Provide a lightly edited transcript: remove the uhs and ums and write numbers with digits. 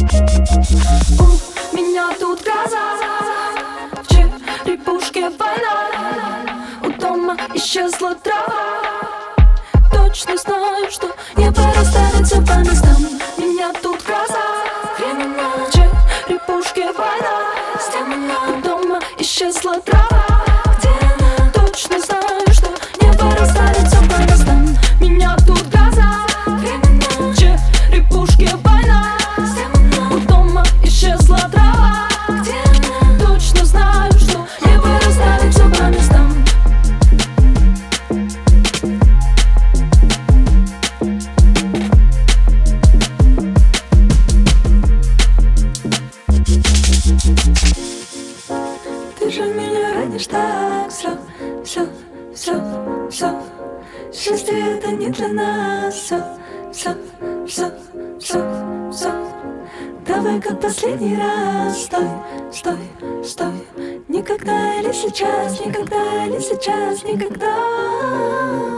У меня тут гроза, в черепушке война, у дома исчезла трава. Точно знаю, что небо расставится по местам. У меня тут гроза, в черепушке война, у дома исчезла трава. Где она? Точно знаю, что небо расставится по местам. У меня тут гроза, в черепушке война, у дома исчезла трава. Где она? Точно знаю, что небо расставится по местам. Ты же меня ранишь так, все. Счастье это не для нас, все. Давай как последний раз, стой. Никогда или сейчас, никогда или сейчас, никогда.